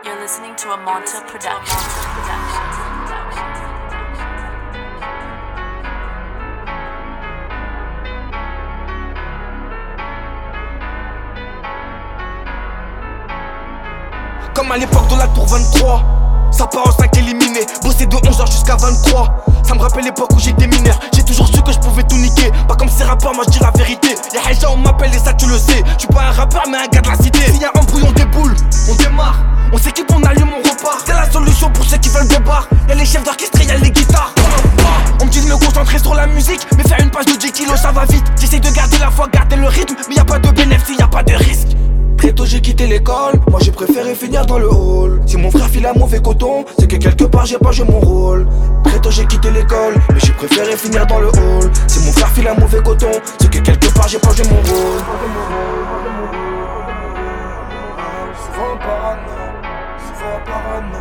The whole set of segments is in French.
You're listening to a Monta production. Comme à l'époque de la tour 23, ça part en 5 éliminé, bosser de 11h jusqu'à 23. Ça me rappelle l'époque où j'étais mineur, j'ai toujours su que je pouvais tout niquer. Pas comme ces rappeurs, moi je dis la vérité. Y'a Haja, on m'appelle et ça tu le sais. Je suis pas un rappeur mais un gars de la cité. S'il y a un brouillon des boules, on démarre. On s'équipe, on allume, on repart. C'est la solution pour ceux qui veulent des bars. Y'a les chefs d'orchestre et y'a les guitares. On me dit de me concentrer sur la musique, mais faire une page de 10 kilos ça va vite. J'essaie de garder la foi, garder le rythme, mais y'a pas de bénéfice, y'a pas de risque. Très tôt j'ai quitté l'école, moi j'ai préféré finir dans le hall. Si mon frère file un mauvais coton, c'est que quelque part j'ai pas joué mon rôle. Très tôt j'ai quitté l'école, mais j'ai préféré finir dans le hall. Si mon frère file un mauvais coton, c'est que quelque part j'ai pas joué mon rôle. Souvent parano, souvent parano.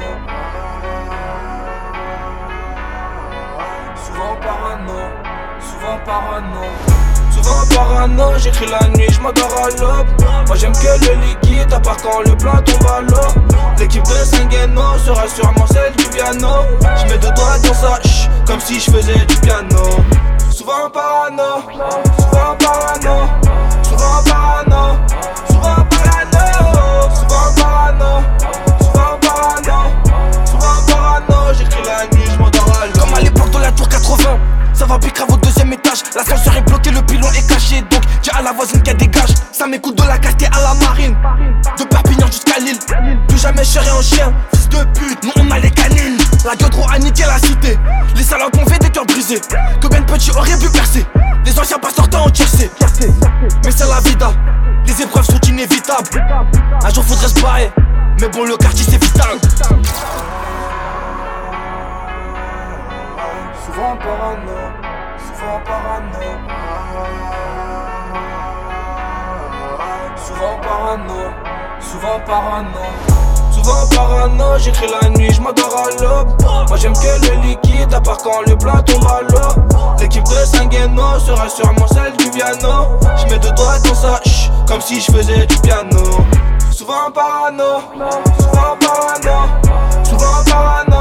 Souvent parano, souvent parano. Souvent parano, j'écris la nuit, j'm'endors à l'aube. Moi j'aime que le liquide, à part quand le plat tombe à l'eau. L'équipe de Saint-Guéno sera sûrement celle du piano. J'mets deux doigts dans sa comme si j'faisais du piano. Souvent parano, souvent parano. Souvent parano, souvent parano. Souvent parano, souvent parano. Souvent parano, j'écris la nuit, j'm'endors à l'aube. Comme à l'époque de la tour 80, ça va bicrave au deuxième étage. L'ascenseur est bloqué, le pilon est caché. Donc dis à la voisine qu'elle dégage. Ça m'écoute de la Castille à la Marine, de Perpignan jusqu'à Lille. Plus jamais je serai en chien, fils de pute, nous on a les canines. La Diodro a niqué la cité, les salopes ont fait des cœurs brisés. Que Ben Petit aurait pu percer, les anciens pas sortant en tiercé. Mais c'est la vida, les épreuves sont inévitables. Un jour faudrait se barrer, mais bon le quartier c'est vital. Souvent parano, souvent parano. Souvent parano, souvent parano. Souvent parano, j'écris la nuit, j'm'endors à l'aube. Moi j'aime que le liquide, à part quand le plat tombe à l'eau. L'équipe de Saint-Guéno sera sûrement celle du piano. J'mets deux doigts dans sa comme si j'faisais du piano. Souvent parano, souvent parano. Souvent parano.